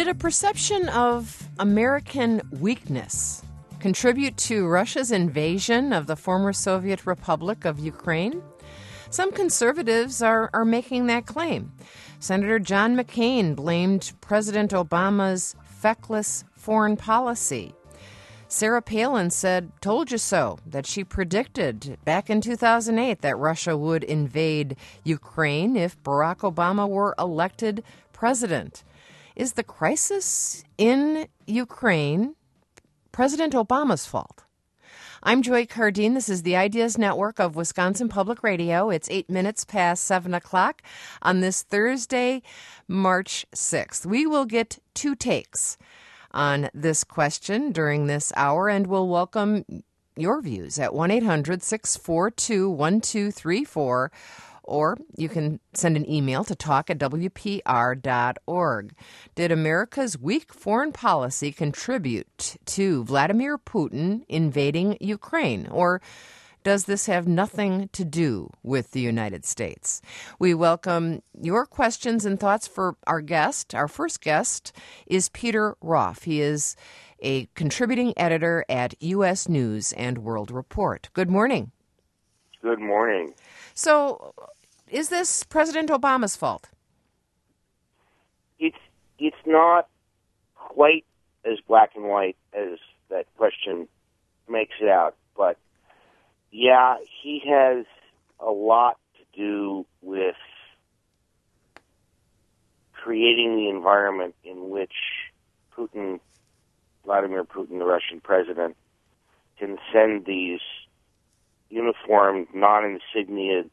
Did a perception of American weakness contribute to Russia's invasion of the former Soviet Republic of Ukraine? Some conservatives are making that claim. Senator John McCain blamed President Obama's feckless foreign policy. Sarah Palin said, "Told you so," that she predicted back in 2008 that Russia would invade Ukraine if Barack Obama were elected president. Is the crisis in Ukraine President Obama's fault? I'm Joy Cardine. This is the Ideas Network of Wisconsin Public Radio. It's 8 minutes past 7 o'clock on this Thursday, March 6th. We will get two takes on this question during this hour, and we'll welcome your views at 1-800-642-1234, or you can send an email to talk@wpr.org. Did America's weak foreign policy contribute to Vladimir Putin invading Ukraine, or does this have nothing to do with the United States? We welcome your questions and thoughts for our guest. Our first guest is Peter Roff. He is a contributing editor at U.S. News and World Report. Good morning. Good morning. So, is this President Obama's fault? It's not quite as black and white as that question makes it out, but yeah, he has a lot to do with creating the environment in which Vladimir Putin, the Russian president, can send these uniformed, non-insigniated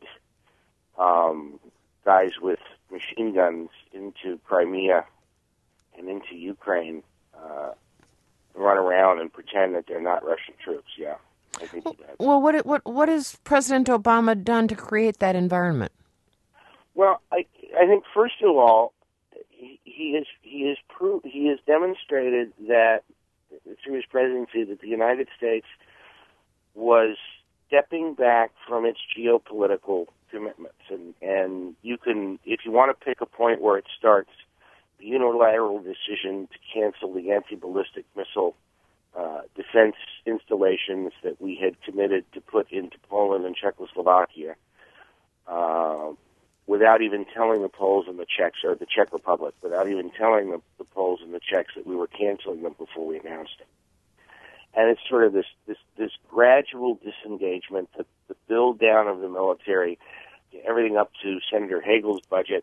guys with machine guns into Crimea and into Ukraine, run around and pretend that they're not Russian troops. Yeah, I think he does. Well, what has President Obama done to create that environment? Well, I think first of all, he has demonstrated that through his presidency that the United States was stepping back from its geopolitical commitments, and you can, if you want to pick a point where it starts, the unilateral decision to cancel the anti-ballistic missile defense installations that we had committed to put into Poland and Czechoslovakia, without even telling the Poles and the Czechs, or the Czech Republic, without even telling the Poles and the Czechs that we were canceling them before we announced it. And it's sort of this gradual disengagement, the build down of the military, everything up to Secretary Hagel's budget,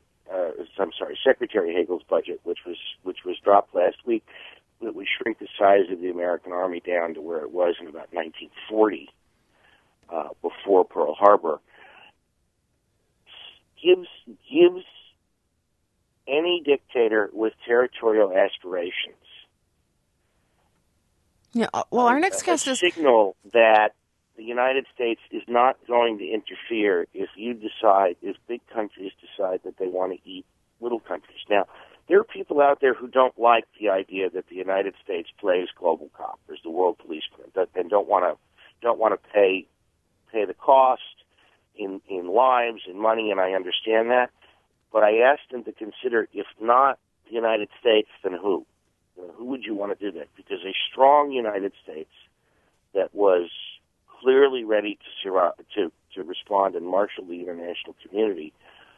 which was dropped last week, that would shrink the size of the American Army down to where it was in about 1940, before Pearl Harbor, gives any dictator with territorial aspirations, yeah. Well, our next guest is signal that the United States is not going to interfere if big countries decide that they want to eat little countries. Now, there are people out there who don't like the idea that the United States plays global cop, as the world policeman, and don't want to pay the cost in lives and money, and I understand that. But I asked them to consider, if not the United States, then who? Who would you want to do that? Because a strong United States that was clearly ready to respond and marshal the international community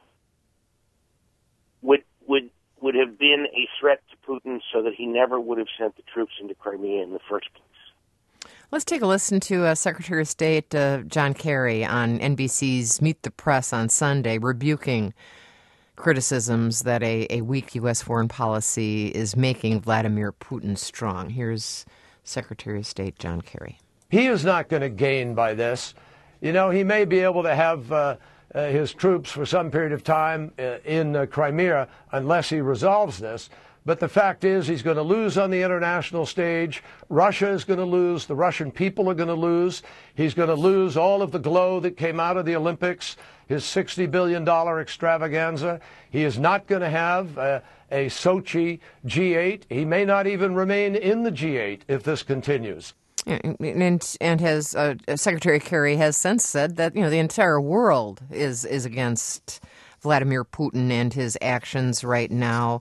would have been a threat to Putin, so that he never would have sent the troops into Crimea in the first place. Let's take a listen to Secretary of State John Kerry on NBC's Meet the Press on Sunday, rebuking criticisms that a weak U.S. foreign policy is making Vladimir Putin strong. Here's Secretary of State John Kerry. He is not going to gain by this. You know, he may be able to have his troops for some period of time in Crimea unless he resolves this. But the fact is, he's going to lose on the international stage. Russia is going to lose. The Russian people are going to lose. He's going to lose all of the glow that came out of the Olympics, his $60 billion extravaganza. He is not going to have a Sochi G8. He may not even remain in the G8 if this continues. And has Secretary Kerry has since said that the entire world is against Vladimir Putin and his actions right now.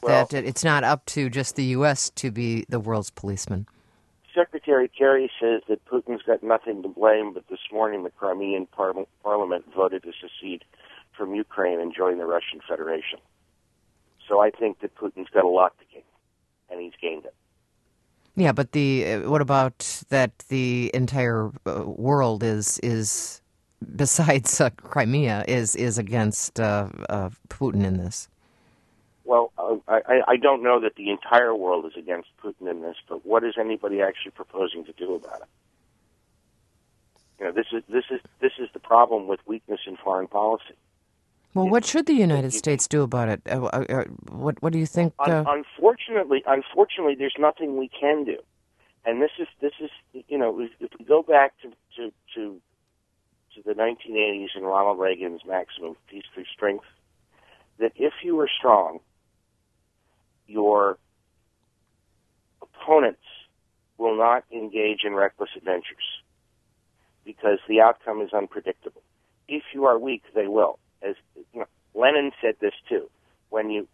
that it's not up to just the U.S. to be the world's policeman. Secretary Kerry says that Putin's got nothing to blame, but this morning the Crimean parliament voted to secede from Ukraine and join the Russian Federation. So I think that Putin's got a lot to gain, and he's gained it. Yeah, but what about that the entire world is besides Crimea, is against Putin in this? Well, I don't know that the entire world is against Putin in this, but what is anybody actually proposing to do about it? You know, this is the problem with weakness in foreign policy. Well, what should the United States do about it? What do you think? Unfortunately, there's nothing we can do, and this is you know, if we go back to the 1980s and Ronald Reagan's maximum of peace through strength, that if you are strong, your opponents will not engage in reckless adventures because the outcome is unpredictable. If you are weak, they will. As you know, Lenin said this too. When you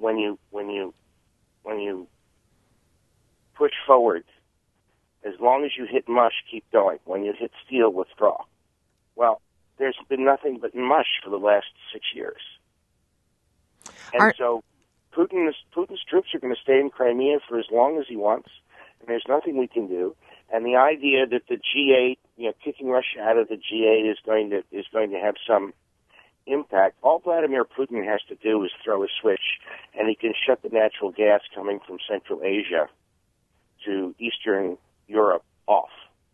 push forward, as long as you hit mush, keep going. When you hit steel, withdraw. Well, there's been nothing but mush for the last 6 years. And so Putin's troops are going to stay in Crimea for as long as he wants, and there's nothing we can do. And the idea that the G8, you know, kicking Russia out of the G8 is going to have some impact. All Vladimir Putin has to do is throw a switch, and he can shut the natural gas coming from Central Asia to Eastern Europe off.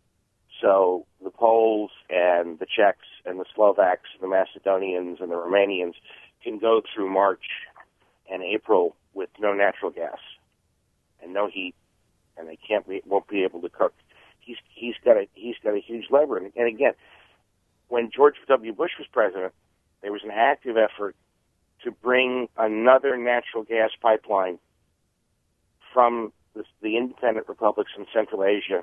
So the Poles and the Czechs and the Slovaks and the Macedonians and the Romanians can go through March and April with no natural gas and no heat, and they won't be able to cook. He's got a huge lever. And again, when George W. Bush was president, there was an active effort to bring another natural gas pipeline from the independent republics in Central Asia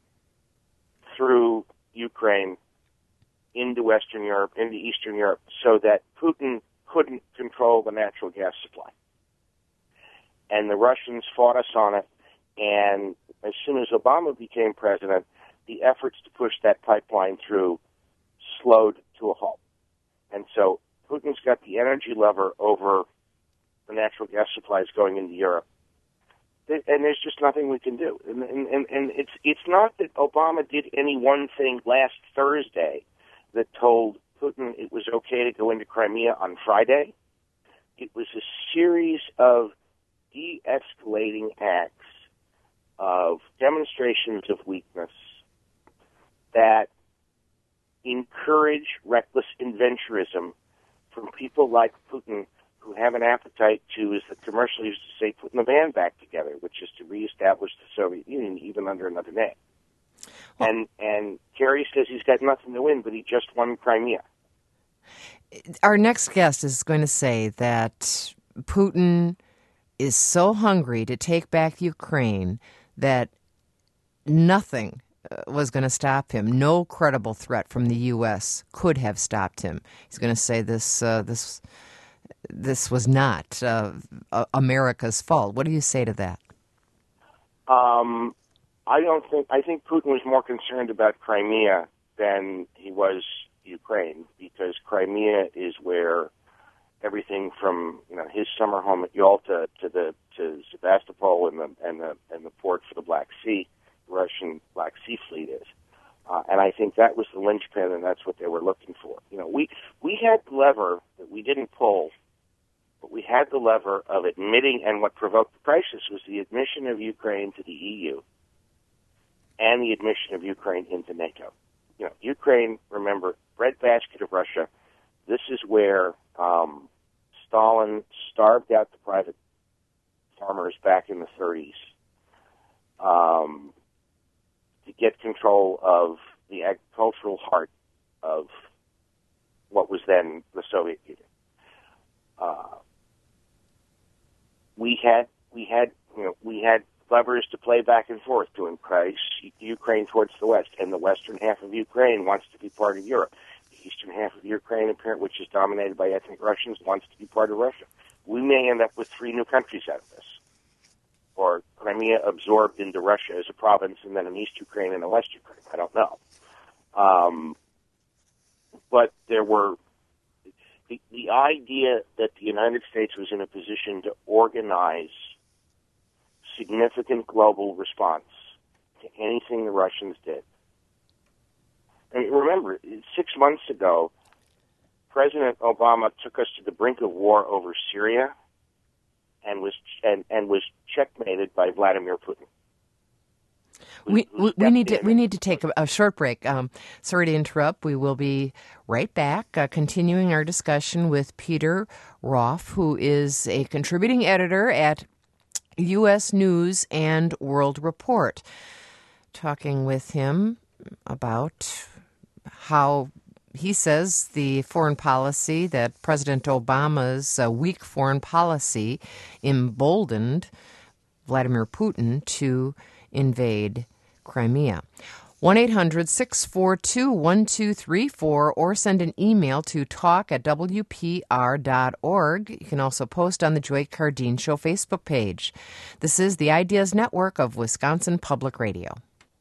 through Ukraine into Western Europe, into Eastern Europe, so that Putin couldn't control the natural gas supply. And the Russians fought us on it, and as soon as Obama became president, the efforts to push that pipeline through slowed to a halt. And so Putin's got the energy lever over the natural gas supplies going into Europe. And there's just nothing we can do. And it's not that Obama did any one thing last Thursday that told Putin it was okay to go into Crimea on Friday. It was a series of de-escalating acts of demonstrations of weakness that encourage reckless adventurism from people like Putin, who have an appetite to, as the commercial used to say, putting the band back together, which is to reestablish the Soviet Union even under another name. Well, and Kerry says he's got nothing to win, but he just won Crimea. Our next guest is going to say that Putin is so hungry to take back Ukraine that nothing was going to stop him. No credible threat from the U.S. could have stopped him. He's going to say this was not America's fault. What do you say to that? I think Putin was more concerned about Crimea than he was Ukraine, because Crimea is where everything from, you know, his summer home at Yalta to Sevastopol and the port for the Black Sea, the Russian Black Sea Fleet is. And I think that was the linchpin, and that's what they were looking for. You know, we had the lever that we didn't pull, but we had the lever of admitting, and what provoked the crisis was the admission of Ukraine to the EU and the admission of Ukraine into NATO. You know, Ukraine, remember, breadbasket of Russia. This is where Stalin starved out the private farmers back in the 30s to get control of the agricultural heart of what was then the Soviet Union. We had levers to play back and forth to encourage Ukraine towards the west, and the western half of Ukraine wants to be part of Europe. The eastern half of Ukraine, which is dominated by ethnic Russians, wants to be part of Russia. We may end up with 3 new countries out of this. or Crimea absorbed into Russia as a province, and then an East Ukraine and a West Ukraine. I don't know. But there were the idea that the United States was in a position to organize significant global response to anything the Russians did. And remember, 6 months ago, President Obama took us to the brink of war over Syria and was checkmated by Vladimir Putin. We need to take a short break. Sorry to interrupt. We will be right back, continuing our discussion with Peter Roff, who is a contributing editor at U.S. News and World Report. Talking with him about how he says the foreign policy that President Obama's weak foreign policy emboldened Vladimir Putin to invade Crimea. 1-800-642-1234 or send an email to talk@wpr.org. You can also post on the Joy Cardine Show Facebook page. This is the Ideas Network of Wisconsin Public Radio.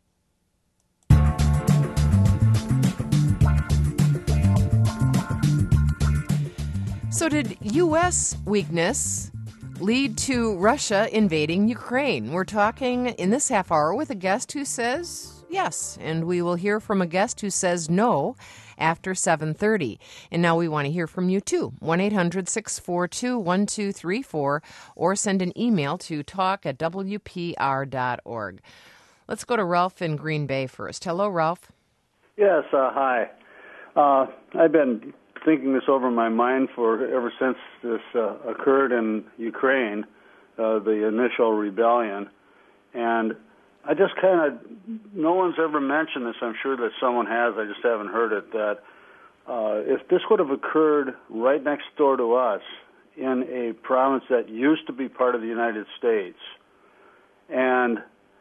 So did U.S. weakness lead to Russia invading Ukraine? We're talking in this half hour with a guest who says yes, and we will hear from a guest who says no after 7:30. And now we want to hear from you too. 1-800-642-1234 or send an email to talk@wpr.org. Let's go to Ralph in Green Bay first. Hello, Ralph. Yes, hi. I've been thinking this over in my mind ever since this occurred in Ukraine, the initial rebellion, and I just no one's ever mentioned this. I'm sure that someone has. I just haven't heard it. That if this would have occurred right next door to us in a province that used to be part of the United States, and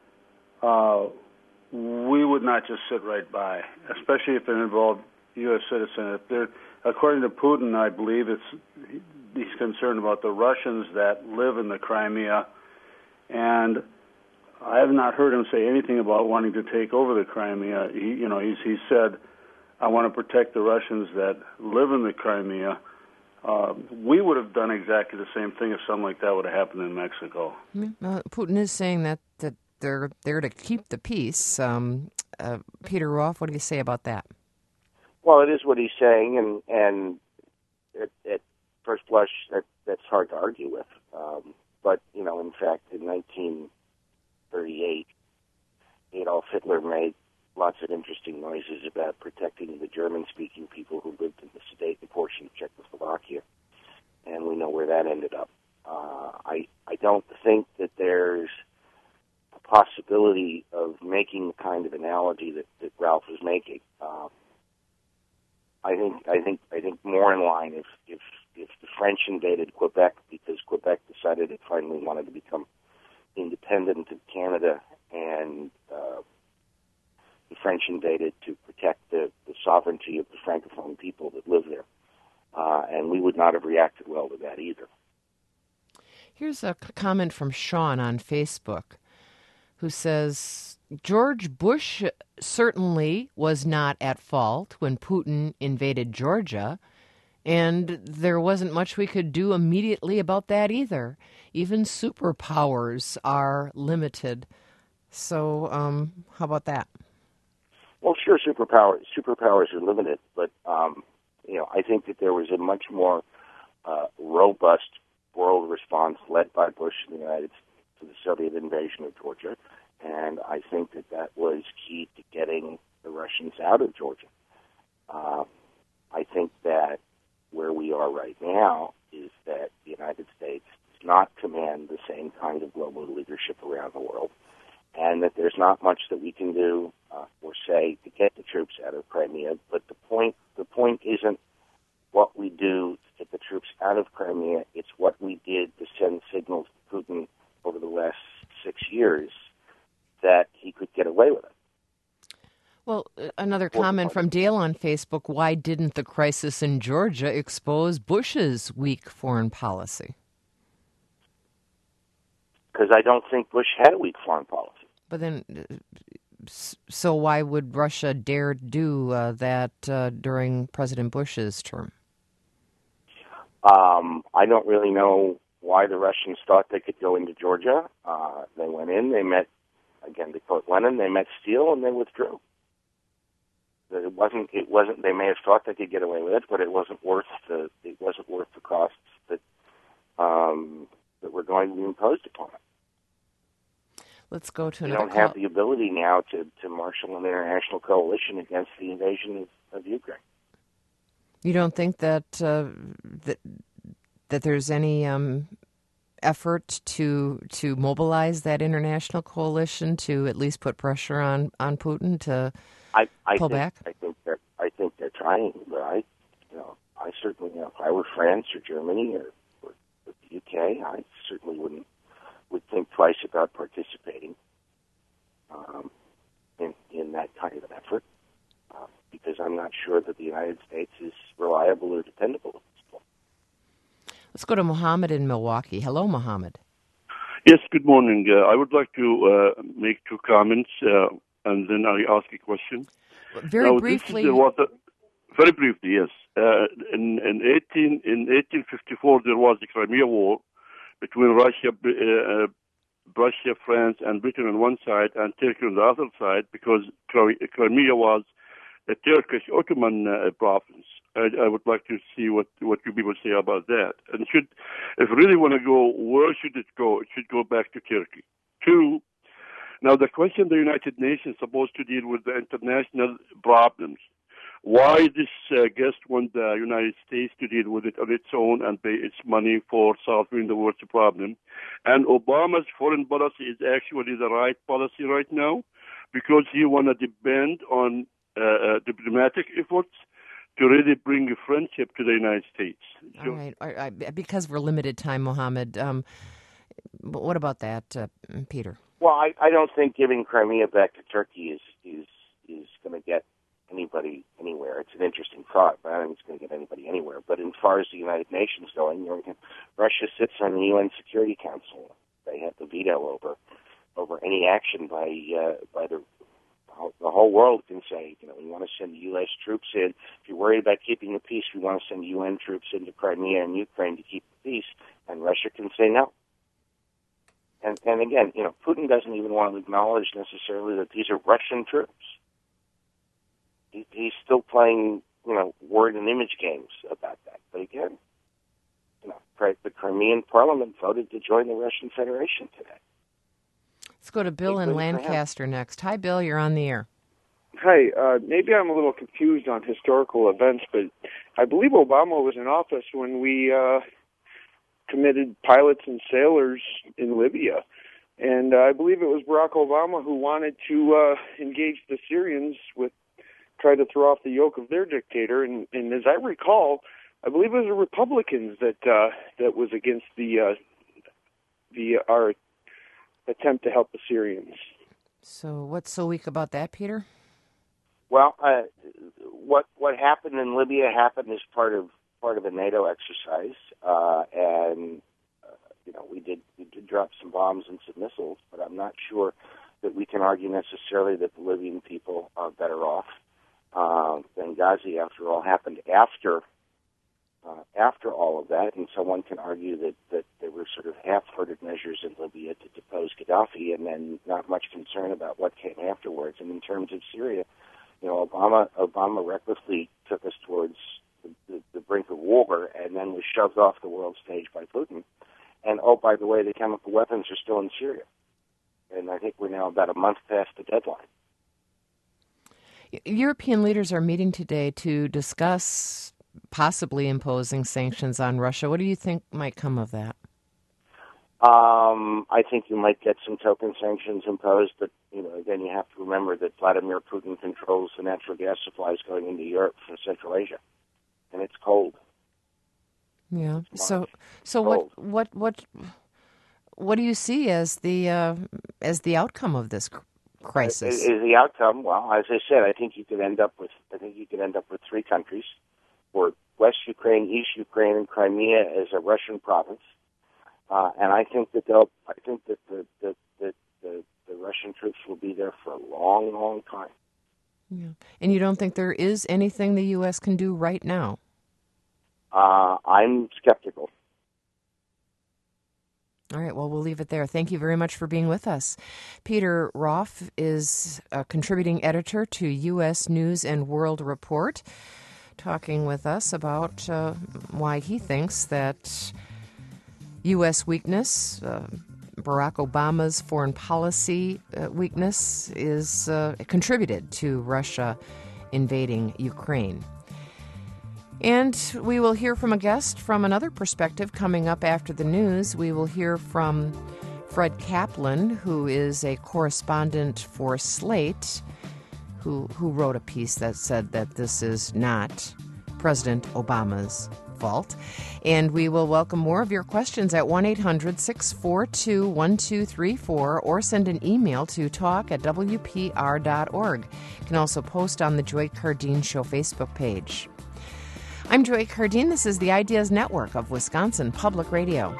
we would not just sit right by, especially if it involved U.S. citizens. According to Putin, I believe he's concerned about the Russians that live in the Crimea, and I have not heard him say anything about wanting to take over the Crimea. He said, "I want to protect the Russians that live in the Crimea." We would have done exactly the same thing if something like that would have happened in Mexico. Putin is saying that they're there to keep the peace. Peter Roff, what do you say about that? Well, it is what he's saying, and at first blush, that's hard to argue with. But, in fact, in 1938, Adolf Hitler made lots of interesting noises about protecting the German-speaking people who lived in the Sudeten portion of Czechoslovakia, and we know where that ended up. I don't think that there's a possibility of making the kind of analogy that Ralph is making. I think more in line if the French invaded Quebec because Quebec decided it finally wanted to become independent of Canada, and the French invaded to protect the sovereignty of the Francophone people that live there. And we would not have reacted well to that either. Here's a comment from Sean on Facebook who says, George Bush certainly was not at fault when Putin invaded Georgia, and there wasn't much we could do immediately about that either. Even superpowers are limited. So how about that? Well, sure, superpowers are limited, but I think that there was a much more robust world response led by Bush in the United States to the Soviet invasion of Georgia, and I think that was key to getting the Russians out of Georgia. I think that where we are right now is that the United States does not command the same kind of global leadership around the world, and that there's not much that we can do or say to get the troops out of Crimea. But the point isn't what we do to get the troops out of Crimea. It's what we did to send signals to Putin over the last 6 years that he could get away with it. Well, another comment from Dale on Facebook, why didn't the crisis in Georgia expose Bush's weak foreign policy? because I don't think Bush had a weak foreign policy. But then, so why would Russia dare do that during President Bush's term? I don't really know why the Russians thought they could go into Georgia. They went in, they met, again, to quote Lenin, they met Steele and they withdrew. It wasn't, they may have thought they could get away with it, but it wasn't worth the costs that were going to be imposed upon it. Let's go to they another don't have the ability now to marshal an international coalition against the invasion of Ukraine. You don't think that that there's any effort to mobilize that international coalition to at least put pressure on Putin to pull back? I think they're trying, but I certainly, if I were France or Germany or the UK, I certainly would think twice about participating in that kind of an effort, because I'm not sure that the United States is reliable or dependable at this point. Let's go to Mohammed in Milwaukee. Hello, Mohammed. Yes, good morning. I would like to make two comments, and then I ask a question. Very briefly. Very briefly, yes. In 1854, there was the Crimea War between Russia, France, and Britain on one side, and Turkey on the other side, because Crimea was a Turkish Ottoman province. I would like to see what you people say about that. And if you really want to go, where should it go? It should go back to Turkey. Two, now the question the United Nations is supposed to deal with the international problems. Why this guest want the United States to deal with it on its own and pay its money for solving the world's problem? And Obama's foreign policy is actually the right policy right now, because he want to depend on diplomatic efforts to really bring a friendship to the United States. All right. Because we're limited time, Mohammed, what about that, Peter? Well, I don't think giving Crimea back to Turkey is going to get anybody anywhere. It's an interesting thought, but I don't think it's going to get anybody anywhere. But as far as the United Nations going, Russia sits on the UN Security Council. They have the veto over any action by the whole world can say, we want to send U.S. troops in. If you're worried about keeping the peace, we want to send UN troops into Crimea and Ukraine to keep the peace. And Russia can say no. And again, Putin doesn't even want to acknowledge necessarily that these are Russian troops. He's still playing, word and image games about that. But again, the Crimean parliament voted to join the Russian Federation today. Let's go to Bill in Lancaster next. Hi, Bill. You're on the air. Hi. Maybe I'm a little confused on historical events, but I believe Obama was in office when we committed pilots and sailors in Libya. And I believe it was Barack Obama who wanted to engage the Syrians try to throw off the yoke of their dictator. And as I recall, I believe it was the Republicans that was against our attempt to help the Syrians. So what's so weak about that, Peter? Well, what happened in Libya happened as part of a NATO exercise, and we did drop some bombs and some missiles, but I'm not sure that we can argue necessarily that the Libyan people are better off. Benghazi, after all, happened after all of that, and someone can argue that there were sort of half-hearted measures in Libya to depose Gaddafi, and then not much concern about what came afterwards. And in terms of Syria, Obama recklessly took us towards the brink of war, and then was shoved off the world stage by Putin. And by the way, the chemical weapons are still in Syria, and I think we're now about a month past the deadline. European leaders are meeting today to discuss possibly imposing sanctions on Russia. What do you think might come of that? I think you might get some token sanctions imposed, but again, you have to remember that Vladimir Putin controls the natural gas supplies going into Europe from Central Asia, and it's cold. Yeah. So what do you see as the outcome of this crisis? Is the outcome? Well, as I said, I think you could end up with three countries, or West Ukraine, East Ukraine, and Crimea as a Russian province. and I think that the Russian troops will be there for a long, long time. Yeah. And you don't think there is anything the U.S. can do right now? I'm skeptical. All right, well, we'll leave it there. Thank you very much for being with us. Peter Roff is a contributing editor to U.S. News and World Report, talking with us about why he thinks that U.S. weakness, Barack Obama's foreign policy weakness, is contributed to Russia invading Ukraine. And we will hear from a guest from another perspective coming up after the news. We will hear from Fred Kaplan, who is a correspondent for Slate, who wrote a piece that said that this is not President Obama's fault. And we will welcome more of your questions at 1-800-642-1234 or send an email to talk@wpr.org. You can also post on the Joy Cardeen Show Facebook page. I'm Joy Cardeen. This is the Ideas Network of Wisconsin Public Radio.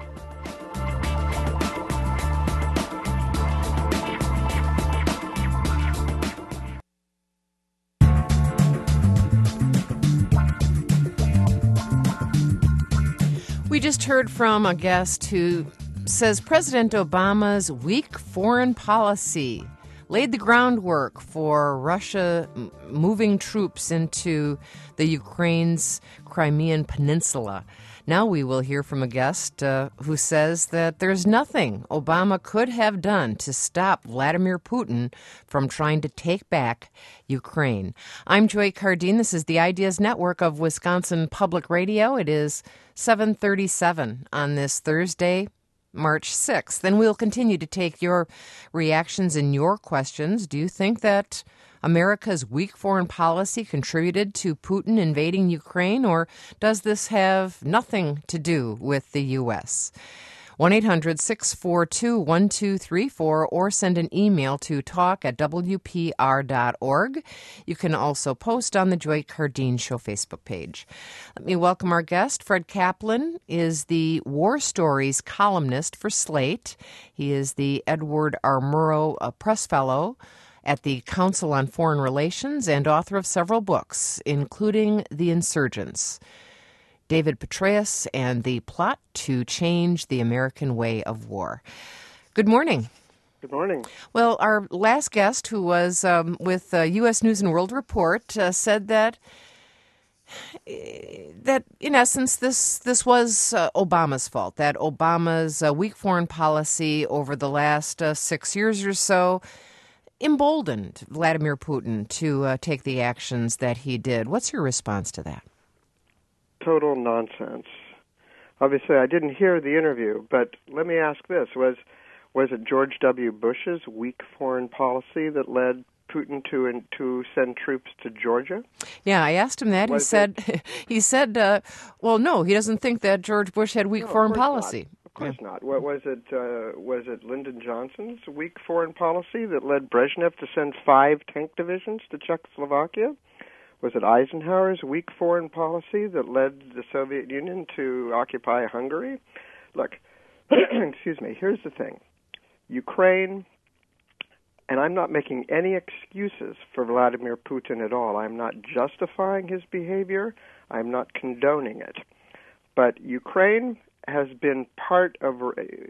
We just heard from a guest who says President Obama's weak foreign policy laid the groundwork for Russia moving troops into the Ukraine's Crimean Peninsula. Now we will hear from a guest who says that there's nothing Obama could have done to stop Vladimir Putin from trying to take back Ukraine. I'm Joy Cardeen. This is the Ideas Network of Wisconsin Public Radio. It is 7:37 on this Thursday, March 6th. Then we'll continue to take your reactions and your questions. Do you think that America's weak foreign policy contributed to Putin invading Ukraine, or does this have nothing to do with the U.S.? 1-800-642-1234 or send an email to talk@wpr.org. You can also post on the Joy Cardeen Show Facebook page. Let me welcome our guest. Fred Kaplan is the War Stories columnist for Slate. He is the Edward R. Murrow Press Fellow at the Council on Foreign Relations and author of several books, including The Insurgents, David Petraeus, and the Plot to Change the American Way of War. Good morning. Good morning. Well, our last guest, who was with U.S. News and World Report, said that in essence this was Obama's fault, that Obama's weak foreign policy over the last 6 years or so emboldened Vladimir Putin to take the actions that he did. What's your response to that? Total nonsense. Obviously, I didn't hear the interview, but let me ask this. Was it George W. Bush's weak foreign policy that led Putin to send troops to Georgia? Yeah, I asked him that. He said, well, no, he doesn't think that George Bush had weak foreign policy. Of course not. What was it? Was it Lyndon Johnson's weak foreign policy that led Brezhnev to send 5 tank divisions to Czechoslovakia? Was it Eisenhower's weak foreign policy that led the Soviet Union to occupy Hungary? Look, excuse me, here's the thing. Ukraine, and I'm not making any excuses for Vladimir Putin at all. I'm not justifying his behavior. I'm not condoning it. But Ukraine has been part of,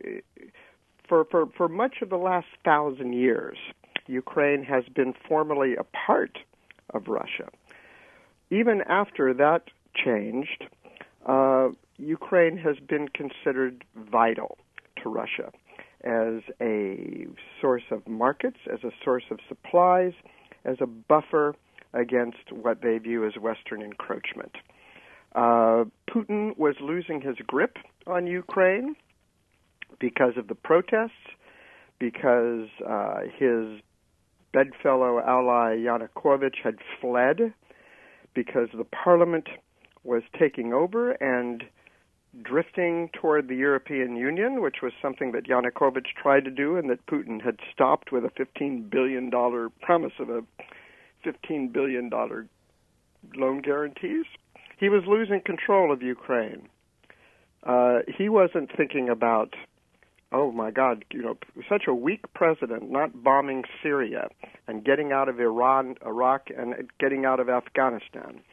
for much of the last 1,000 years, Ukraine has been formally a part of Russia. Even after that changed, Ukraine has been considered vital to Russia as a source of markets, as a source of supplies, as a buffer against what they view as Western encroachment. Putin was losing his grip on Ukraine because of the protests, because his bedfellow ally Yanukovych had fled, because the parliament was taking over and drifting toward the European Union, which was something that Yanukovych tried to do and that Putin had stopped with a $15 billion promise of a $15 billion loan guarantees. He was losing control of Ukraine. He wasn't thinking about, oh my God, such a weak president not bombing Syria and getting out of Iran, Iraq, and getting out of Afghanistan.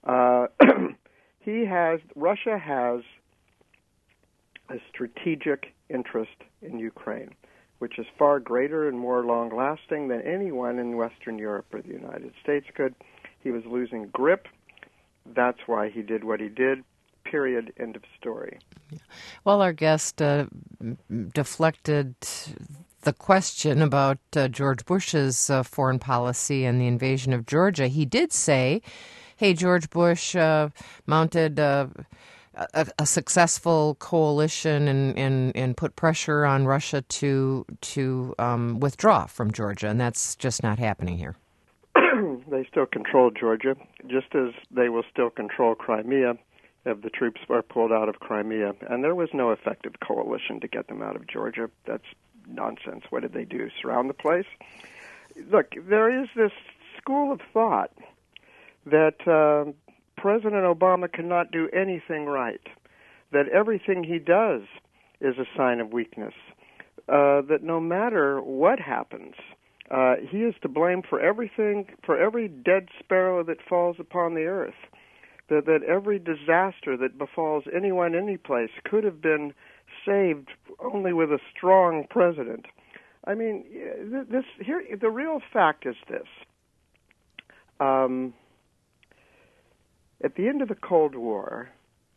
Russia has a strategic interest in Ukraine, which is far greater and more long-lasting than anyone in Western Europe or the United States could. He was losing grip. That's why he did what he did. Period. End of story. Well, our guest deflected the question about George Bush's foreign policy and the invasion of Georgia. He did say, hey, George Bush mounted a successful coalition and put pressure on Russia to withdraw from Georgia, and that's just not happening here. They still control Georgia, just as they will still control Crimea if the troops are pulled out of Crimea. And there was no effective coalition to get them out of Georgia. That's nonsense. What did they do? Surround the place? Look, there is this school of thought that President Obama cannot do anything right, that everything he does is a sign of weakness, that no matter what happens, he is to blame for everything, for every dead sparrow that falls upon the earth, that every disaster that befalls anyone, any place, could have been saved only with a strong president. I mean, the real fact is this. At the end of the Cold War,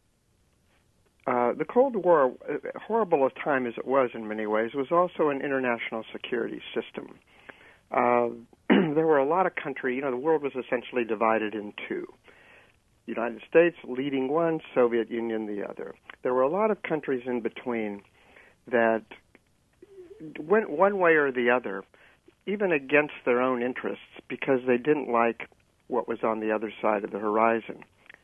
horrible a time as it was in many ways, was also an international security system. There were a lot of countries, the world was essentially divided in two. United States leading one, Soviet Union the other. There were a lot of countries in between that went one way or the other, even against their own interests, because they didn't like what was on the other side of the horizon.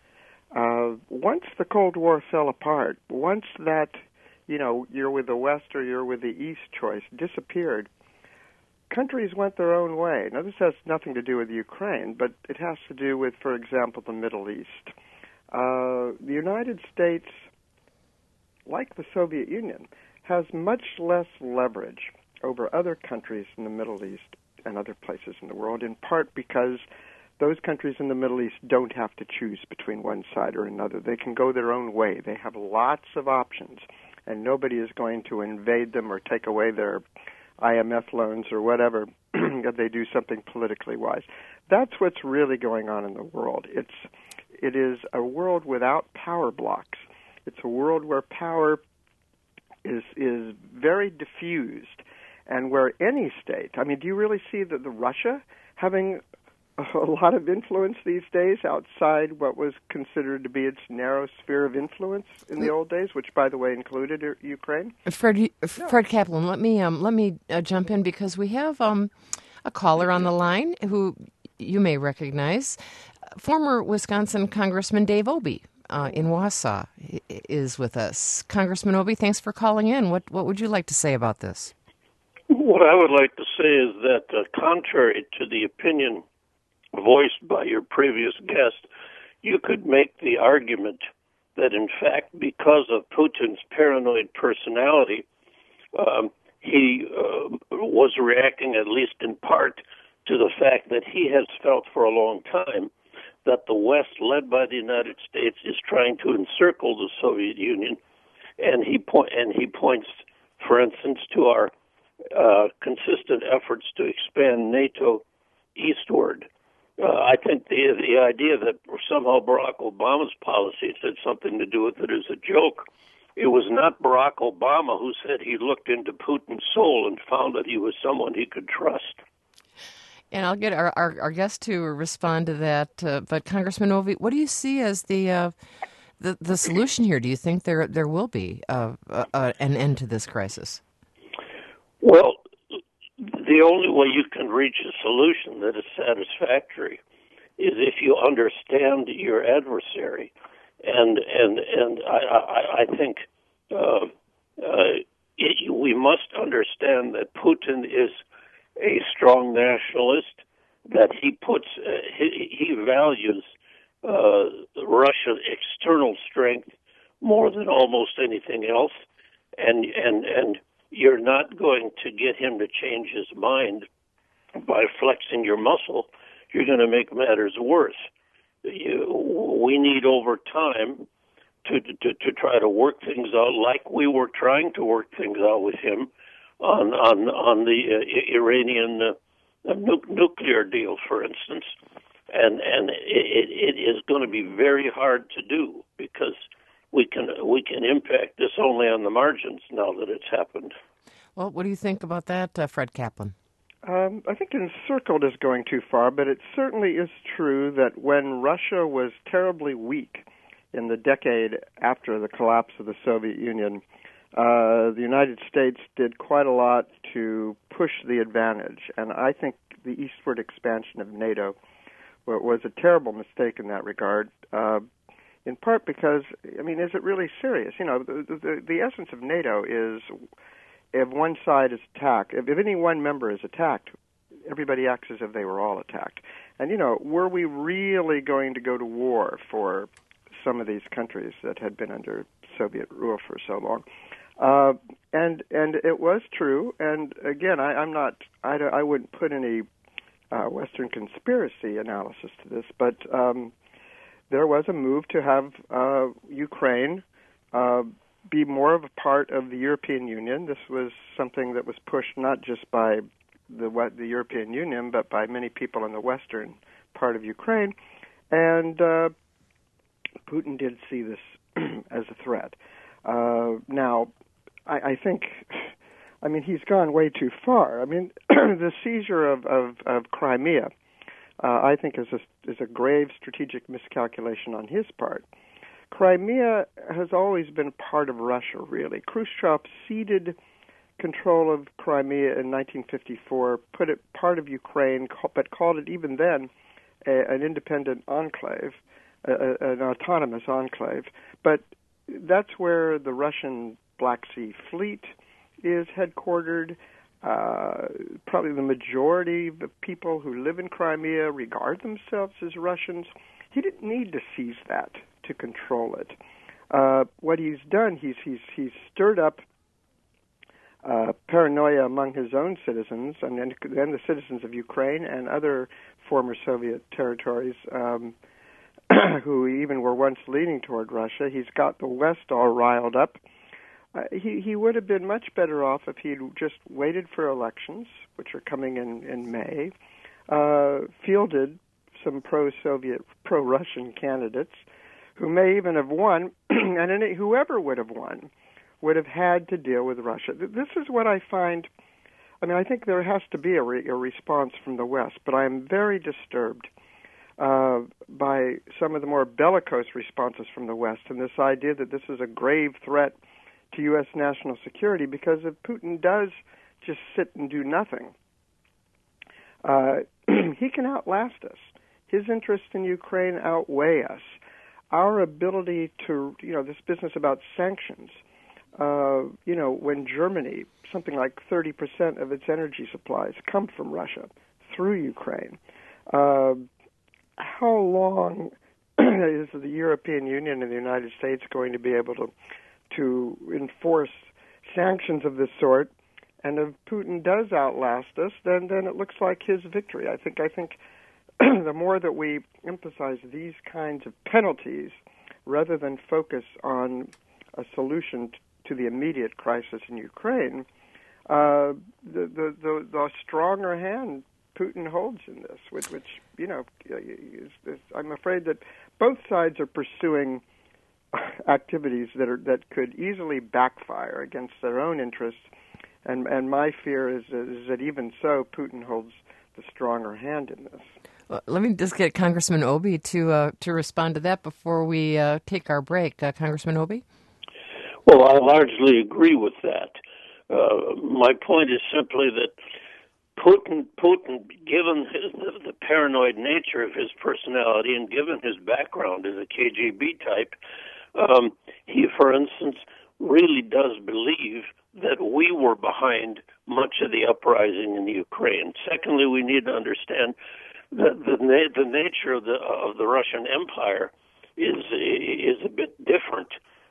Once the Cold War fell apart, once that, you're with the West or you're with the East choice disappeared, countries went their own way. Now, this has nothing to do with Ukraine, but it has to do with, for example, the Middle East. The United States, like the Soviet Union, has much less leverage over other countries in the Middle East and other places in the world, in part because those countries in the Middle East don't have to choose between one side or another. They can go their own way. They have lots of options, and nobody is going to invade them or take away their IMF loans or whatever if they do something politically wise. That's what's really going on in the world. It is a world without power blocks. It's a world where power is very diffused, and where any state, do you really see the Russia having a lot of influence these days outside what was considered to be its narrow sphere of influence in the old days, which, by the way, included Ukraine? Fred Kaplan, let me jump in, because we have a caller on the line who you may recognize. Former Wisconsin Congressman Dave Obey in Wausau is with us. Congressman Obey, thanks for calling in. What would you like to say about this? What I would like to say is that, contrary to the opinion voiced by your previous guest, you could make the argument that, in fact, because of Putin's paranoid personality, he was reacting, at least in part, to the fact that he has felt for a long time that the West, led by the United States, is trying to encircle the Soviet Union, and he points, for instance, to our consistent efforts to expand NATO eastward. I think the idea that somehow Barack Obama's policies had something to do with it is a joke. It was not Barack Obama who said he looked into Putin's soul and found that he was someone he could trust. And I'll get our guest to respond to that. But Congressman Obey, what do you see as the solution here? Do you think there will be an end to this crisis? Well, the only way you can reach a solution that is satisfactory is if you understand your adversary, and I think we must understand that Putin is a strong nationalist, that he values Russia's external strength more than almost anything else, and you're not going to get him to change his mind by flexing your muscle. You're going to make matters worse. We need over time to try to work things out like we were trying to work things out with him on the Iranian nuclear deal, for instance. And it is going to be very hard to do because we can impact this only on the margins now that it's happened. Well, what do you think about that, Fred Kaplan? I think encircled is going too far, but it certainly is true that when Russia was terribly weak in the decade after the collapse of the Soviet Union, the United States did quite a lot to push the advantage. And I think the eastward expansion of NATO was a terrible mistake in that regard, in part because, I mean, is it really serious? You know, the essence of NATO is if one side is attacked, if any one member is attacked, everybody acts as if they were all attacked. And, you know, were we really going to go to war for some of these countries that had been under Soviet rule for so long? And it was true. And again, I wouldn't put any Western conspiracy analysis to this, but there was a move to have Ukraine be more of a part of the European Union. This was something that was pushed not just by the European Union, but by many people in the western part of Ukraine. And Putin did see this as a threat. Now, I think, I mean, he's gone way too far. I mean, the seizure of Crimea, I think, is a grave strategic miscalculation on his part. Crimea has always been part of Russia, really. Khrushchev ceded control of Crimea in 1954, put it part of Ukraine, but called it even then an independent enclave, an autonomous enclave. But that's where the Russian Black Sea Fleet is headquartered. Probably the majority of the people who live in Crimea regard themselves as Russians. He didn't need to seize that to control it. What he's done, he's stirred up paranoia among his own citizens, and then the citizens of Ukraine and other former Soviet territories who even were once leaning toward Russia. He's got the West all riled up. He would have been much better off if he'd just waited for elections, which are coming in May, fielded some pro-Soviet, pro-Russian candidates who may even have won, and whoever would have won would have had to deal with Russia. This is what I find. I mean, I think there has to be a response from the West, but I am very disturbed by some of the more bellicose responses from the West, and this idea that this is a grave threat to U.S. national security, because if Putin does just sit and do nothing, he can outlast us. His interests in Ukraine outweigh us. Our ability to, this business about sanctions, when Germany, something like 30% of its energy supplies come from Russia through Ukraine, how long is the European Union and the United States going to be able to enforce sanctions of this sort? And if Putin does outlast us, then it looks like his victory. I think the more that we emphasize these kinds of penalties rather than focus on a solution to the immediate crisis in Ukraine, the stronger hand Putin holds in this, which I'm afraid that both sides are pursuing activities that could easily backfire against their own interests, and my fear is that even so, Putin holds the stronger hand in this. Well, let me just get Congressman Obey to respond to that before we take our break. Congressman Obey? Well, I largely agree with that. My point is simply that Putin, given the paranoid nature of his personality and given his background as a KGB type, he, for instance, really does believe that we were behind much of the uprising in the Ukraine. Secondly, we need to understand that the nature of the Russian Empire is a bit different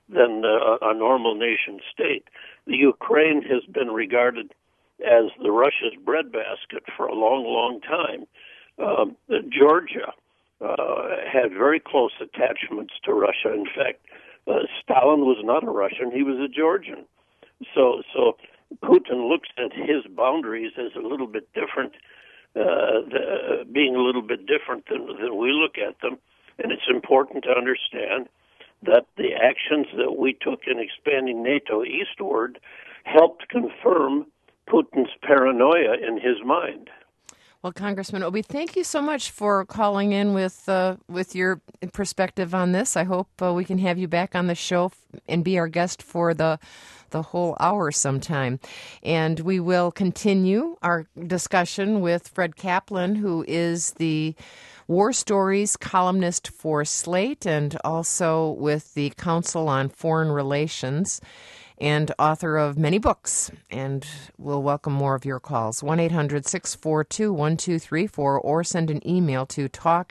than a normal nation state. The Ukraine has been regarded as the Russia's breadbasket for a long, long time. Georgia had very close attachments to Russia. In fact, Stalin was not a Russian; he was a Georgian. So Putin looks at his boundaries as a little bit different, being a little bit different than we look at them. And it's important to understand that the actions that we took in expanding NATO eastward helped confirm Putin's paranoia in his mind. Well, Congressman Obi, thank you so much for calling in with your perspective on this. I hope we can have you back on the show and be our guest for the whole hour sometime. And we will continue our discussion with Fred Kaplan, who is the War Stories columnist for Slate and also with the Council on Foreign Relations, and author of many books. And we'll welcome more of your calls. 1-800-642-1234 or send an email to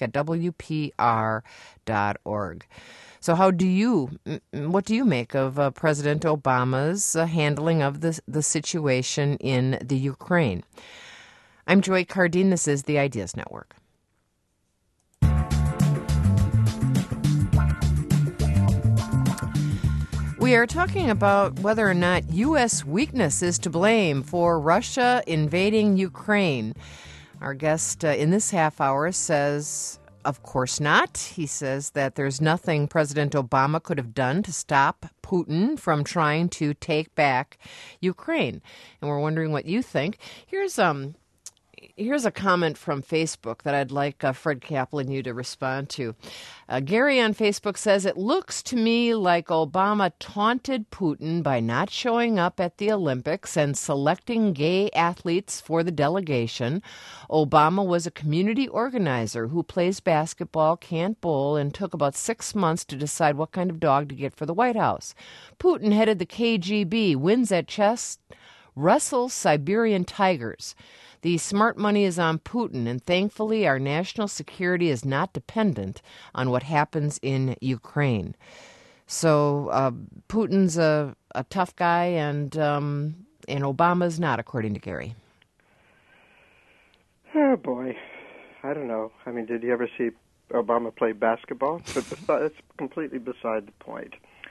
talk@wpr.org. So what do you make of President Obama's handling of the situation in the Ukraine? I'm Joy Cardine. This is the Ideas Network. We are talking about whether or not U.S. weakness is to blame for Russia invading Ukraine. Our guest in this half hour says, of course not. He says that there's nothing President Obama could have done to stop Putin from trying to take back Ukraine. And we're wondering what you think. Here's a comment from Facebook that I'd like Fred Kaplan you to respond to. Gary on Facebook says, it looks to me like Obama taunted Putin by not showing up at the Olympics and selecting gay athletes for the delegation. Obama was a community organizer who plays basketball, can't bowl, and took about 6 months to decide what kind of dog to get for the White House. Putin headed the KGB, wins at chess, wrestles Siberian tigers. The smart money is on Putin, and thankfully our national security is not dependent on what happens in Ukraine. So Putin's a tough guy, and Obama's not, according to Gary. Oh, boy. I don't know. I mean, did you ever see Obama play basketball? But that's completely beside the point.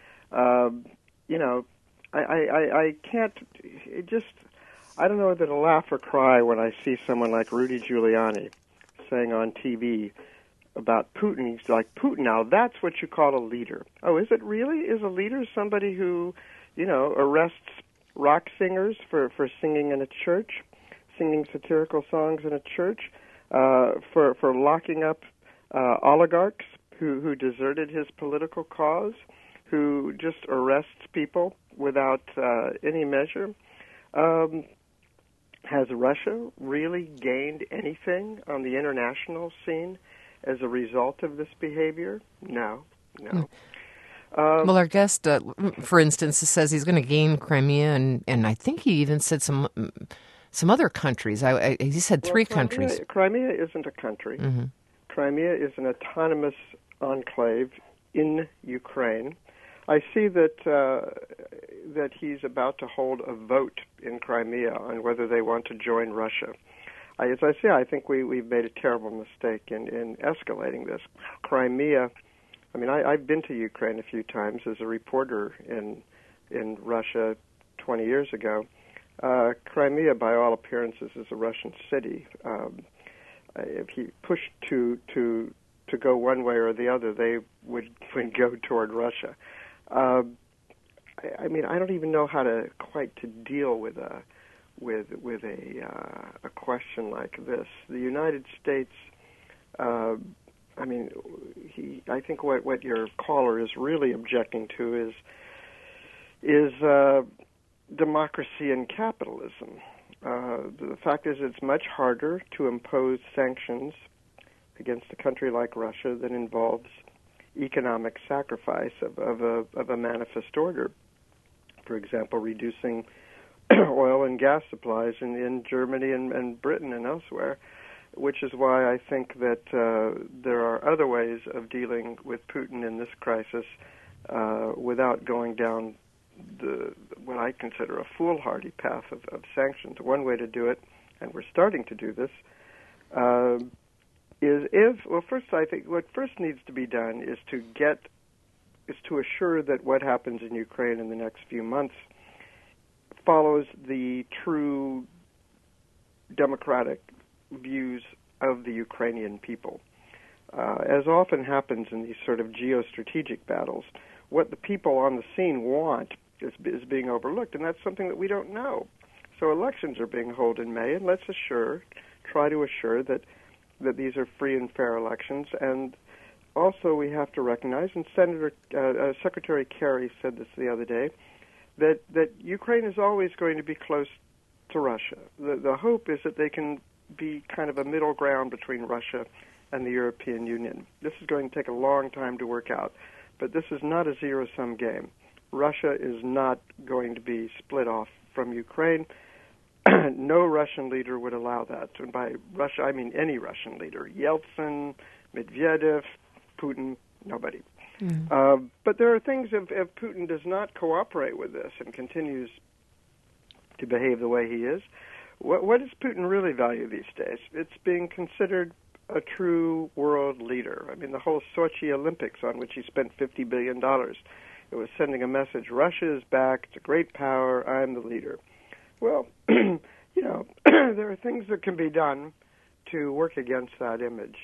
I can't... It just... I don't know whether to laugh or cry when I see someone like Rudy Giuliani saying on TV about Putin. He's like, Putin, now that's what you call a leader. Oh, is it really? Is a leader somebody who, arrests rock singers for singing in a church, singing satirical songs in a church, for locking up oligarchs who deserted his political cause, who just arrests people without any measure? Has Russia really gained anything on the international scene as a result of this behavior? No. Well, our guest, for instance, says he's going to gain Crimea, and I think he even said some other countries. He said three countries. Crimea isn't a country. Mm-hmm. Crimea is an autonomous enclave in Ukraine. I see that he's about to hold a vote in Crimea on whether they want to join Russia. As I say, I think we've made a terrible mistake in escalating this. Crimea, I mean, I've been to Ukraine a few times as a reporter in Russia 20 years ago. Crimea, by all appearances, is a Russian city. If he pushed to go one way or the other, they would go toward Russia. I mean, I don't even know how to deal with a question like this. The United States, I think what your caller is really objecting to is democracy and capitalism. The fact is, it's much harder to impose sanctions against a country like Russia that involves economic sacrifice of a manifest order. For example, reducing oil and gas supplies in Germany and Britain and elsewhere, which is why I think that there are other ways of dealing with Putin in this crisis without going down what I consider a foolhardy path of sanctions. One way to do it, and we're starting to do this, first I think what first needs to be done is to assure that what happens in Ukraine in the next few months follows the true democratic views of the Ukrainian people. As often happens in these sort of geostrategic battles, what the people on the scene want is being overlooked, and that's something that we don't know. So elections are being held in May, and let's try to assure that these are free and fair elections. And also we have to recognize, and Secretary Kerry said this the other day, that Ukraine is always going to be close to Russia. The hope is that they can be kind of a middle ground between Russia and the European Union. This is going to take a long time to work out, but this is not a zero-sum game. Russia is not going to be split off from Ukraine. No Russian leader would allow that. And by Russia, I mean any Russian leader. Yeltsin, Medvedev, Putin, nobody. Mm. But there are things, if Putin does not cooperate with this and continues to behave the way he is, what does Putin really value these days? It's being considered a true world leader. I mean, the whole Sochi Olympics, on which he spent $50 billion, it was sending a message, Russia is back, it's a great power, I'm the leader. Well, there are things that can be done to work against that image.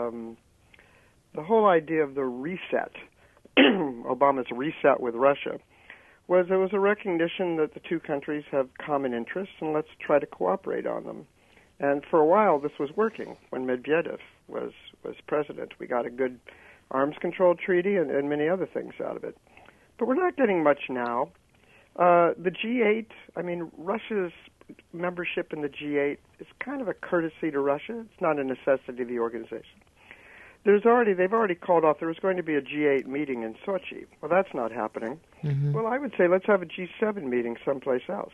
The whole idea of the reset, Obama's reset with Russia, was a recognition that the two countries have common interests, and let's try to cooperate on them. And for a while, this was working. When Medvedev was president, we got a good arms control treaty and many other things out of it. But we're not getting much now. The G8, I mean, Russia's membership in the G8 is kind of a courtesy to Russia. It's not a necessity of the organization. They've already called off. There was going to be a G8 meeting in Sochi. Well, that's not happening. Mm-hmm. Well, I would say let's have a G7 meeting someplace else.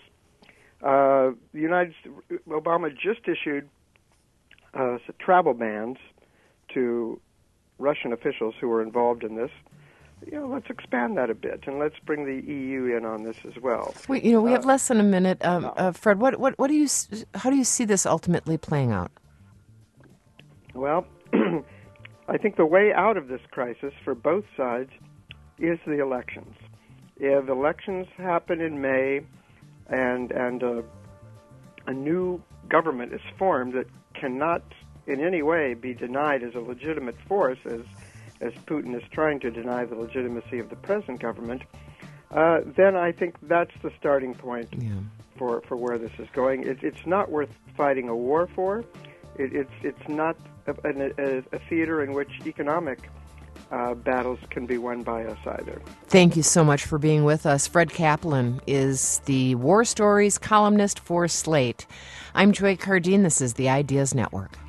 Obama just issued travel bans to Russian officials who were involved in this. Let's expand that a bit, and let's bring the EU in on this as well. We have less than a minute. Fred, how do you see this ultimately playing out? Well, I think the way out of this crisis for both sides is the elections. If elections happen in May and a new government is formed that cannot in any way be denied as a legitimate force, as Putin is trying to deny the legitimacy of the present government, then I think that's the starting point for where this is going. It's not worth fighting a war for. It's not a theater in which economic battles can be won by us either. Thank you so much for being with us. Fred Kaplan is the War Stories columnist for Slate. I'm Joy Cardine. This is the Ideas Network.